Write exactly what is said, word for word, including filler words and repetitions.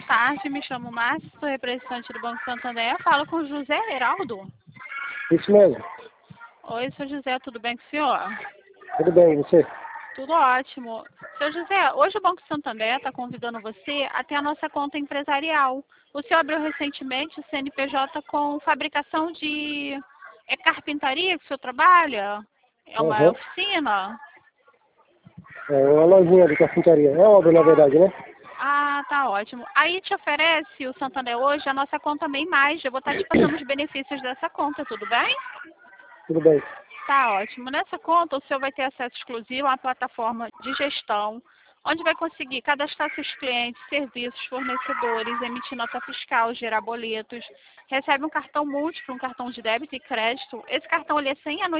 tarde, me chamo Márcia, sou representante do Banco Santander. Falo com o José Heraldo. Isso mesmo. Oi, seu José, tudo bem com o senhor? Tudo bem, e você? Tudo ótimo. Seu José, hoje o Banco Santander está convidando você a ter a nossa conta empresarial. O senhor abriu recentemente o C N P J com fabricação de... É carpintaria que o senhor trabalha? É uma Aham. oficina? É uma lojinha de carpintaria. É obra, na verdade, né? Ah, tá ótimo. Aí te oferece o Santander hoje a nossa conta Bem Mais. Eu vou estar te passando os benefícios dessa conta, tudo bem? Tudo bem. Tá ótimo. Nessa conta, o senhor vai ter acesso exclusivo a uma plataforma de gestão, onde vai conseguir cadastrar seus clientes, serviços, fornecedores, emitir nota fiscal, gerar boletos, recebe um cartão múltiplo, um cartão de débito e crédito. Esse cartão ele é sem anuidade.